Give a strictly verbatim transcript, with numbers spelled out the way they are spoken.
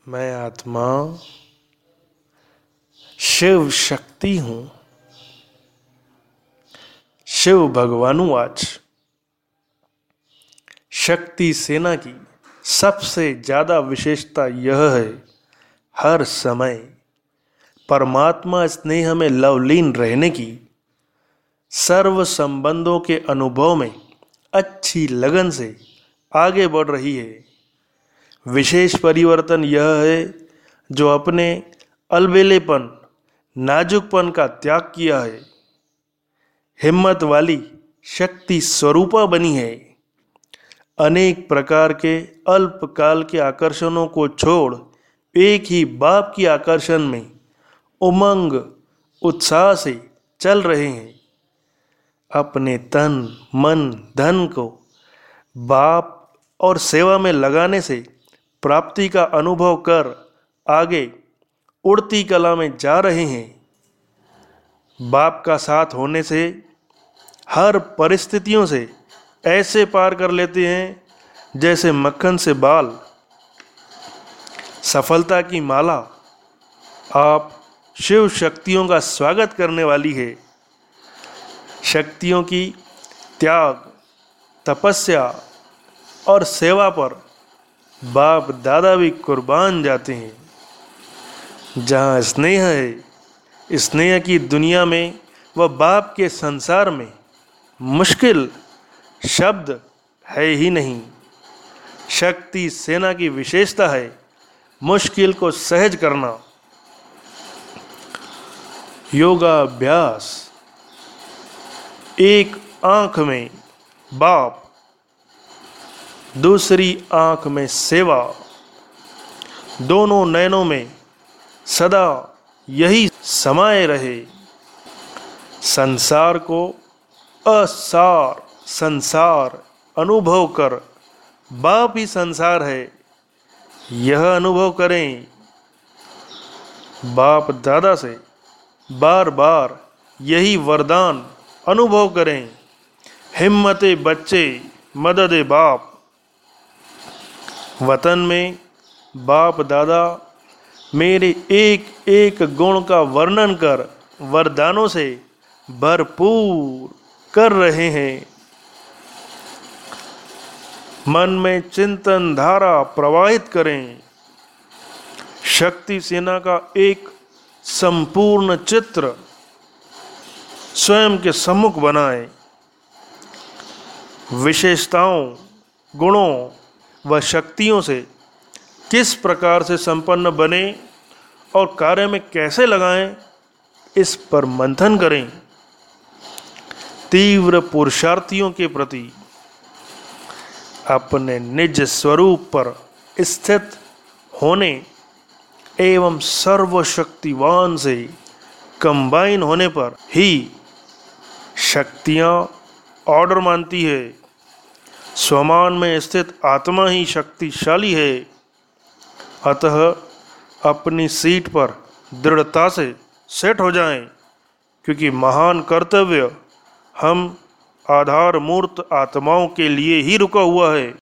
मैं आत्मा शिव शक्ति हूं। शिव भगवानुवाच। शक्ति सेना की सबसे ज्यादा विशेषता यह है, हर समय परमात्मा स्नेह में लवलीन रहने की, सर्व संबंधों के अनुभव में अच्छी लगन से आगे बढ़ रही है। विशेष परिवर्तन यह है जो अपने अलबेलेपन, नाजुकपन का त्याग किया है, हिम्मत वाली शक्ति स्वरूपा बनी है। अनेक प्रकार के अल्पकाल के आकर्षणों को छोड़ एक ही बाप की आकर्षण में उमंग उत्साह से चल रहे हैं। अपने तन मन धन को बाप और सेवा में लगाने से प्राप्ति का अनुभव कर आगे उड़ती कला में जा रहे हैं। बाप का साथ होने से हर परिस्थितियों से ऐसे पार कर लेते हैं जैसे मक्खन से बाल। सफलता की माला आप शिव शक्तियों का स्वागत करने वाली है। शक्तियों की त्याग, तपस्या और सेवा पर बाप दादा भी कुर्बान जाते हैं। जहाँ स्नेह है, स्नेह की दुनिया में व बाप के संसार में मुश्किल शब्द है ही नहीं। शक्ति सेना की विशेषता है मुश्किल को सहज करना। योगाभ्यास। एक आंख में बाप, दूसरी आंख में सेवा, दोनों नयनों में सदा यही समाये रहे। संसार को असार संसार अनुभव कर बाप ही संसार है, यह अनुभव करें। बाप दादा से बार बार यही वरदान अनुभव करें। हिम्मते बच्चे, मददे बाप। वतन में बाप दादा मेरे एक एक गुण का वर्णन कर वरदानों से भरपूर कर रहे हैं। मन में चिंतन धारा प्रवाहित करें। शक्ति सेना का एक संपूर्ण चित्र स्वयं के सम्मुख बनाएं। विशेषताओं, गुणों व शक्तियों से किस प्रकार से संपन्न बने और कार्य में कैसे लगाएं, इस पर मंथन करें। तीव्र पुरुषार्थियों के प्रति अपने निज स्वरूप पर स्थित होने एवं सर्वशक्तिवान से कंबाइन होने पर ही शक्तियां ऑर्डर मानती है। स्वमान में स्थित आत्मा ही शक्तिशाली है। अतः अपनी सीट पर दृढ़ता से सेट हो जाएं, क्योंकि महान कर्तव्य हम आधार मूर्त आत्माओं के लिए ही रुका हुआ है।